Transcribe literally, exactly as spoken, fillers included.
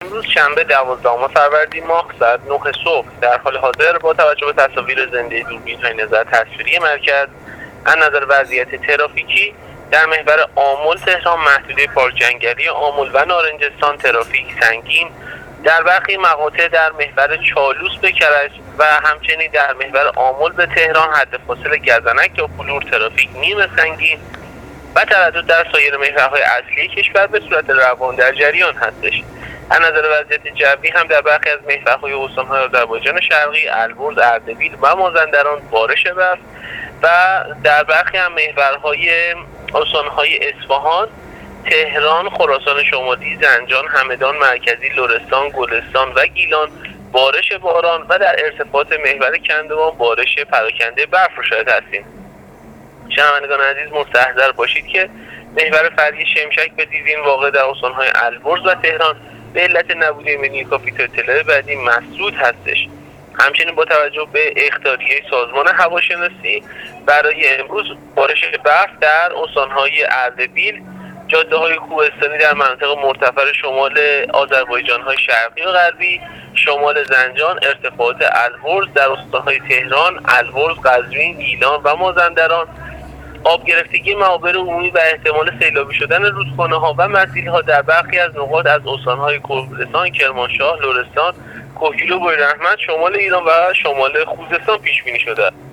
امروز شنبه دوازدهم فروردین ماه ساعت نه صبح در حال حاضر با توجه به تصاویر زنده دوربین‌های نظر تصویری مرکز از نظر وضعیت ترافیکی در محور آمل تهران محدوده پارک جنگلی آمل و نارنجستان ترافیک سنگین، در برخی مقاطع در محور چالوس به کرج و همچنین در محور آمل به تهران حد فاصل گزنک یا بلور ترافیک نیمه سنگین و تردد در سایر محورهای اصلی کشور به صورت روان در جریان هستش. از نظر وضعیت جوی هم در برخی از محورهای استان‌های آذربایجان شرقی، البرز، اردبیل و مازندران بارش برف و در برخی هم محورهای استان‌های اصفهان، تهران، خراسان شمالی، زنجان، همدان مرکزی، لرستان، گلستان و گیلان بارش باران و در ارتفاعات محور کندوان بارش پراکنده برف رو شاهد هستیم. شنوندگان عزیز مستحضر باشید که محور فرعی شمشک به دیزین واقع در استان‌های البرز و تهران به علت نبود ایمنی کافی تا اطلاع بعدی مسدود هستش. همچنین با توجه به اختیاریه سازمان هواشناسی برای امروز بارش برف در استان‌های اردبیل، جاده‌های کوهستانی در مناطق مرتفع شمال آذربایجان‌های شرقی و غربی، شمال زنجان، ارتفاعات البرز در استان‌های تهران، البرز، قزوین، گیلان و مازندران، آب گرفتگی معابر عمومی و احتمال سیلابی شدن رودخانه‌ها و مسیل‌ها در برخی از نقاط از استان‌های کردستان، کرمانشاه، لرستان، کوهگیلو، بویراحمد، شمال ایران و شمال خوزستان پیش بینی شده.